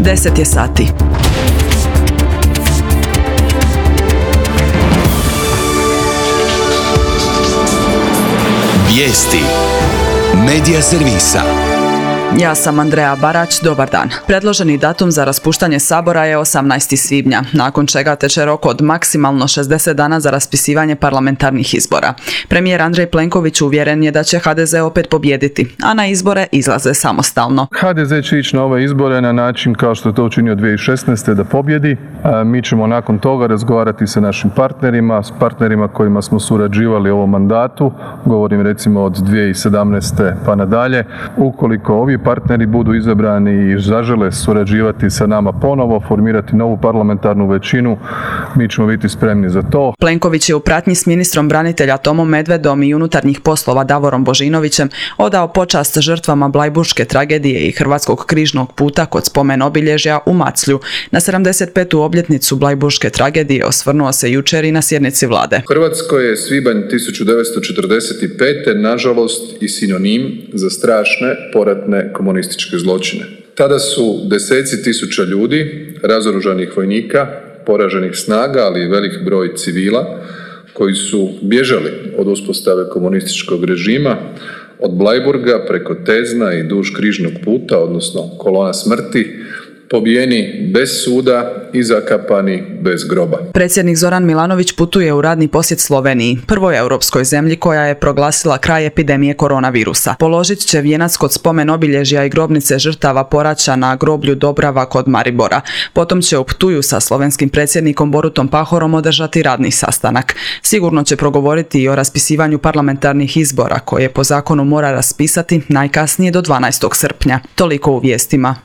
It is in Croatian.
10 je sati. Vijesti Medija servisa. Ja sam Andreja Barać, dobar dan. Predloženi datum za raspuštanje Sabora je 18. svibnja, nakon čega teče rok od maksimalno 60 dana za raspisivanje parlamentarnih izbora. Premijer Andrej Plenković uvjeren je da će HDZ opet pobijediti, a na izbore izlaze samostalno. HDZ će ići na ove izbore na način kao što je to učinio 2016. da pobjedi. Mi ćemo nakon toga razgovarati sa našim partnerima, s partnerima kojima smo surađivali u ovom mandatu, govorim recimo od 2017. pa nadalje. Ukoliko ovi partneri budu izabrani i zažele surađivati sa nama ponovo, formirati novu parlamentarnu većinu, mi ćemo biti spremni za to. Plenković je u pratnji s ministrom branitelja Tomom Medvedom i unutarnjih poslova Davorom Božinovićem odao počast žrtvama Blajburške tragedije i Hrvatskog križnog puta kod spomen obilježja u Maclju. Na 75. obljetnicu Blajburške tragedije osvrnuo se jučer i na sjednici vlade. U Hrvatskoj je svibanj 1945. nažalost i sinonim za strašne poratne komunističke zločine. Tada su deseci tisuća ljudi, razoružanih vojnika, poraženih snaga, ali i velik broj civila koji su bježali od uspostave komunističkog režima od Blajburga preko Tezna i duž križnog puta, odnosno kolona smrti, pobijeni bez suda i zakapani bez groba. Predsjednik Zoran Milanović putuje u radni posjet Sloveniji, prvoj europskoj zemlji koja je proglasila kraj epidemije koronavirusa. Položit će vijenac kod spomen obilježja i grobnice žrtava poraća na groblju Dobrava kod Maribora. Potom će u Ptuju sa slovenskim predsjednikom Borutom Pahorom održati radni sastanak. Sigurno će progovoriti i o raspisivanju parlamentarnih izbora koje po zakonu mora raspisati najkasnije do 12. srpnja. Toliko u vijestima.